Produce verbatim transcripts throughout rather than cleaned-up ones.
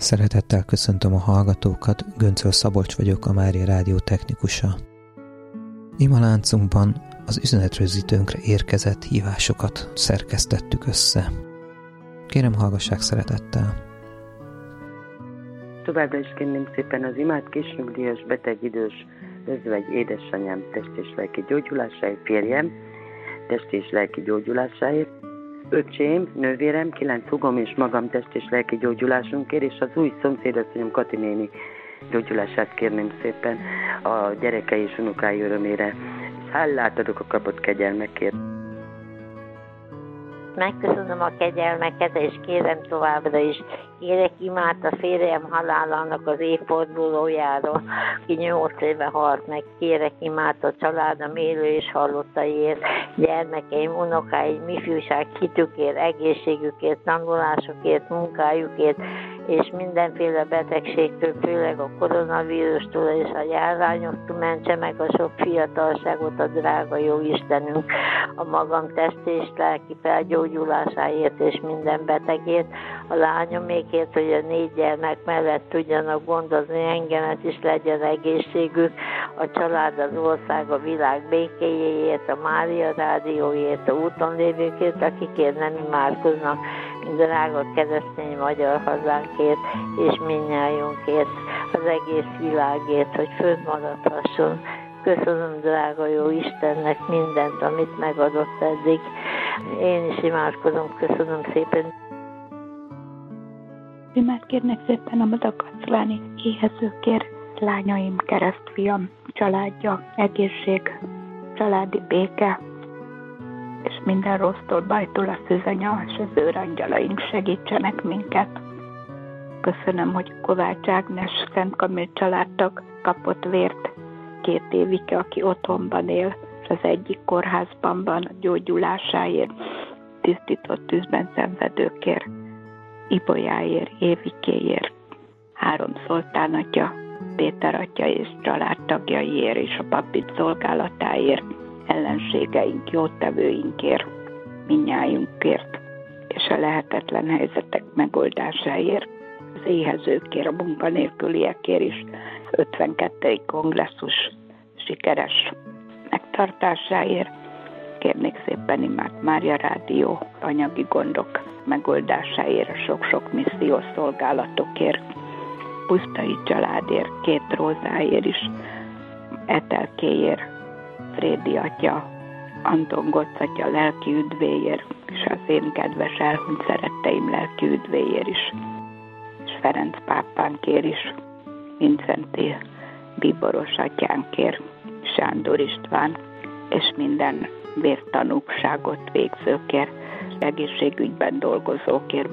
Szeretettel köszöntöm a hallgatókat, Göncöl Szabolcs vagyok, a Mária Rádió technikusa. Ima láncunkban az üzenetrögzítőnkre érkezett hívásokat szerkesztettük össze. Kérem, hallgassák szeretettel! Továbbra is kérném szépen az imát kisnyugdíjas, beteg, idős, özvegy édesanyám test és lelki gyógyulásáért, férjem test és lelki gyógyulásáért, öcsém, nővérem, kilenc húgom és magam test és lelki gyógyulásunkért, és az új szomszédasszonyom Kati néni gyógyulását kérném szépen a gyerekei és unokái örömére, és hálát adok a kapott kegyelmekért. Megköszönöm a kegyelmeket, és kérem továbbra is. Kérek imát a férjem halálának az évfordulójáról, ki nyolc éve halt meg. Kérek imát a családom élő és halottaiért, gyermekeim, unokáim, ifjúság hitükért, egészségükért, tanulásukért, munkájukért, és mindenféle betegségtől, főleg a koronavírustól és a járványoktól mentse meg a sok fiatalságot a drága jó Istenünk, a magam testi és lelki felgyógyulásáért és minden betegért, a lányomékért, hogy a négy gyermek mellett tudjanak gondozni engemet is, legyen egészségük, a család, az ország, a világ békéjéért, a Mária Rádióért, a úton lévőkért, akikért nem imádkoznak, drága keresztény magyar hazánkért és mindnyájunkért, az egész világért, hogy fönnmaradhasson. Köszönöm, drága jó Istennek mindent, amit megadott eddig. Én is imádkozom, köszönöm szépen. Imát kérnek szépen a madagaszláni éhezőkért, lányaim, keresztfiam, családja, egészség, családi béke, és minden rossztól, bajtól a szűzanya és az őrangyalaink segítsenek minket. Köszönöm, hogy Kovács Ágnes Szent Kamil családtag kapott vért két évig, aki otthonban él, és az egyik kórházban van a gyógyulásáért, tisztított tűzben szenvedőkért, Ibolyáért, Évikéért, három Zoltán atya, Péter atya és családtagjaiért, és a papi szolgálatáért, ellenségeink, jótevőinkért, mindnyájunkért, és a lehetetlen helyzetek megoldásáért, az éhezőkért, a munkanélküliekért is, az ötvenkettedik kongresszus sikeres megtartásáért. Kérnék szépen imát Mária Rádió anyagi gondok megoldásáért, a sok-sok missziós szolgálatokért, Pusztai családért, két Rózáért is, Etelkéért, Frédi atya, Anton Gocz atya lelki üdvéért, és az én kedves elhunyt szeretteim lelki üdvéért is, és Ferenc pápánkért is, Vincenti bíboros atyánkért, Sándor István, és minden vértanúkságot végzőkért, egészségügyben dolgozókért.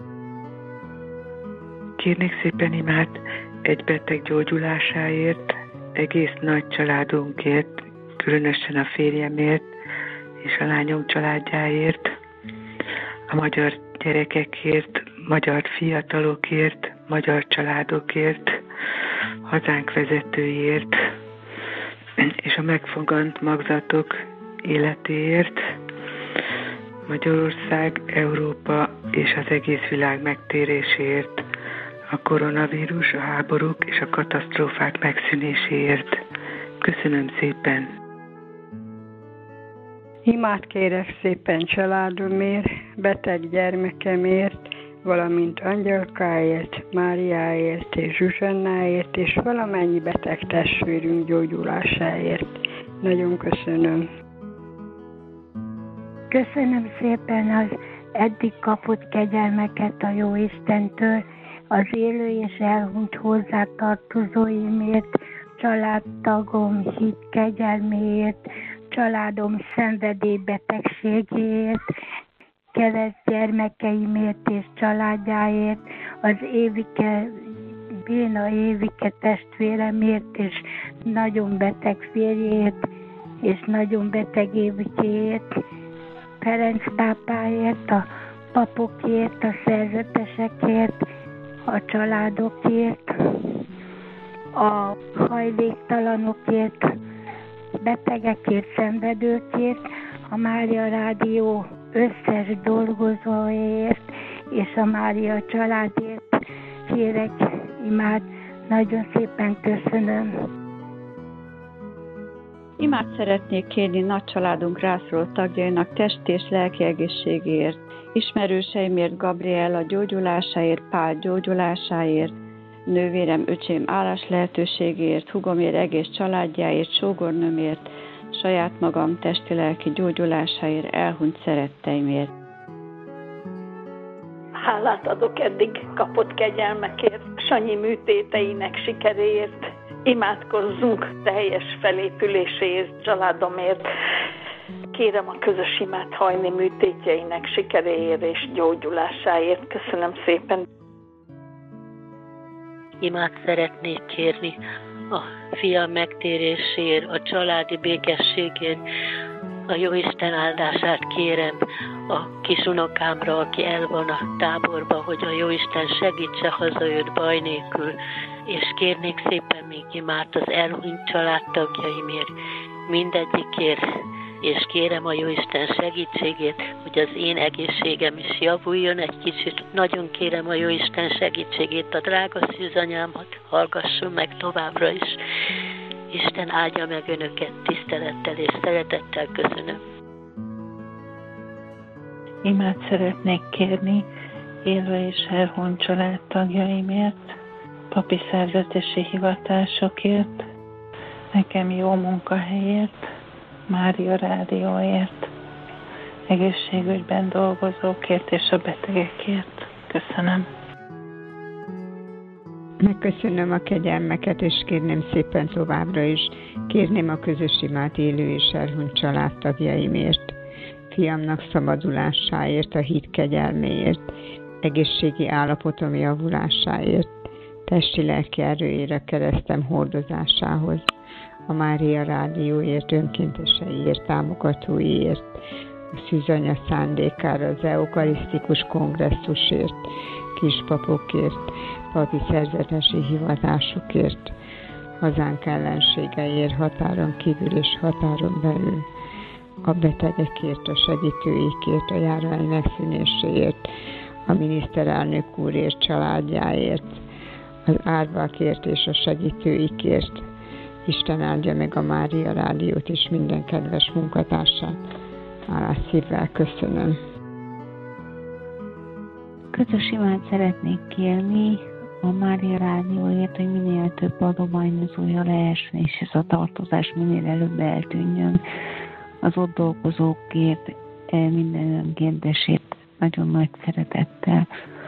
Kérnék szépen imát egy beteg gyógyulásáért, egész nagy családunkért, különösen a férjemért és a lányom családjáért, a magyar gyerekekért, magyar fiatalokért, magyar családokért, hazánk vezetőjért, és a megfogant magzatok életéért, Magyarország, Európa és az egész világ megtéréséért, a koronavírus, a háborúk és a katasztrófák megszűnéséért. Köszönöm szépen! Imát kérek szépen családomért, beteg gyermekemért, valamint Angyalkáért, Máriáért és Zsuzsannáért, és valamennyi beteg testvérünk gyógyulásáért. Nagyon köszönöm. Köszönöm szépen az eddig kapott kegyelmeket a jó Istentől, az élő és elhunyt hozzátartozóimért, családtagom hit kegyelméért, családom szenvedélybetegségéért, keresztgyermekeimért és családjáért, az Évike, Béna Évike testvéremért és nagyon beteg férjét, és nagyon beteg Évikéért, Ferenc pápáért, a papokért, a szerzetesekért, a családokért, a hajléktalanokért, betegekért, szenvedőkért, a Mária Rádió összes dolgozóért és a Mária családért kérek imát. Nagyon szépen köszönöm. Imát szeretnék kérni nagy családunk rászoruló tagjainak testi és lelki egészségéért, ismerőseimért, Gabriella gyógyulásáért, Pál gyógyulásáért, nővérem, öcsém állás lehetőségéért, hugomért, egész családjáért, sógornőmért, saját magam testi-lelki gyógyulásáért, elhunyt szeretteimért. Hálát adok eddig kapott kegyelmekért, Sanyi műtéteinek sikeréért, imádkozzunk teljes felépüléséért, családomért. Kérem a közös imát Hajni műtétjeinek sikeréért és gyógyulásáért. Köszönöm szépen. Imát szeretnék kérni a fiam megtéréséért, a családi békességért, a Jóisten áldását kérem a kisunokámra, aki el van a táborba, hogy a Jóisten segítse hazajött baj nélkül, és kérnék szépen még imát az elhunyt családtagjaimért, mindegyikért, és kérem a Jóisten segítségét, hogy az én egészségem is javuljon egy kicsit. Nagyon kérem a Jóisten segítségét, a drága szűzanyámat hallgasson meg továbbra is. Isten áldja meg önöket tisztelettel és szeretettel, köszönöm. Imát szeretnék kérni élve és elhunyt családtagjaimért, papi szerzetesi hivatásokért, nekem jó munkahelyért, Mária Rádióért, egészségügyben dolgozókért és a betegekért. Köszönöm. Megköszönöm a kegyelmeket, és kérném szépen továbbra is, kérném a közös imát élő és elhunyt családtagjaimért, fiamnak szabadulásáért, a hit kegyelméért, egészségi állapotom javulásáért, testi-lelki erőére, keresztem hordozásához, a Mária Rádióért, önkénteseiért, támogatóiért, a szűzanya szándékára, az eukarisztikus kongresszusért, kispapokért, papi szerzetesi hivatásukért, hazánk ellenségeiért, határon kívül és határon belül, a betegekért, a segítőikért, a járvány megszűnéséért, a miniszterelnök úrért, családjáért, az árvákért és a segítőikért. Isten áldja meg a Mária Rádiót és minden kedves munkatársát. Hálás szívvel köszönöm. Közös imát szeretnék kérni a Mária Rádióért, hogy minél több adományozója lehessen, és ez a tartozás minél előbb eltűnjön. Az ott dolgozókért, minden önkéntesét nagyon nagy szeretettel.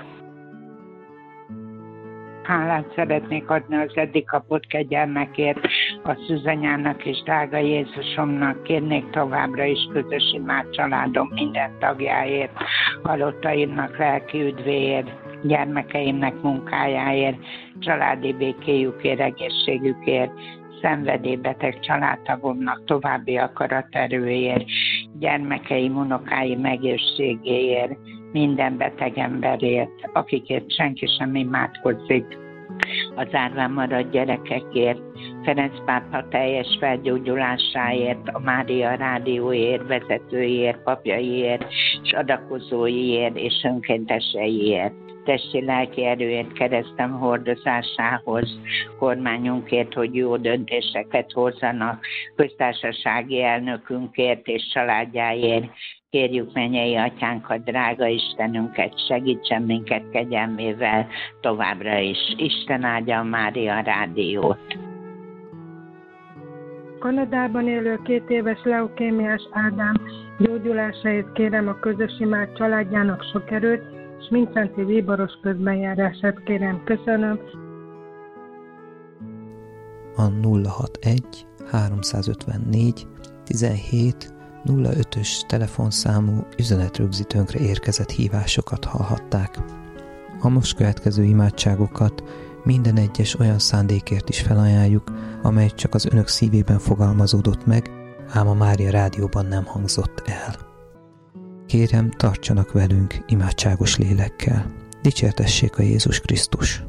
Hálát szeretnék adni az eddig kapott kegyelmekért, a szűzanyának és drága Jézusomnak. Kérnék továbbra is közös imát családom minden tagjáért, halottaimnak lelki üdvéért, gyermekeimnek munkájáért, családi békéjükért, egészségükért, szenvedélybeteg családtagomnak további akaraterőért, gyermekeim, unokáim egészségéért, minden beteg emberért, akikért senki sem imádkozik, az árván maradt gyerekekért, Ferenc pápa teljes felgyógyulásáért, a Mária Rádióért, vezetőiért, papjaiért, és adakozóiért és önkénteseiért, testi-lelki erőért, keresztem hordozásához, kormányunkért, hogy jó döntéseket hozzanak, köztársasági elnökünkért és családjáért. Kérjük mennyei atyánkat, drága Istenünket, segítsen minket kegyelmével továbbra is. Isten áldja a Mária Rádiót. Kanadában élő két éves leukémiás Ádám gyógyulásáért kérem a közös imát családjának sok erőt, és mindszenti bíboros közbenjárását kérem. Köszönöm. A nulla hatvanegy háromszázötvennégy tizenhét nulla ötös telefonszámú üzenetrögzítőnkre érkezett hívásokat hallhatták. A most következő imádságokat minden egyes olyan szándékért is felajánljuk, amely csak az önök szívében fogalmazódott meg, ám a Mária Rádióban nem hangzott el. Kérem, tartsanak velünk imádságos lélekkel. Dicsértessék a Jézus Krisztus!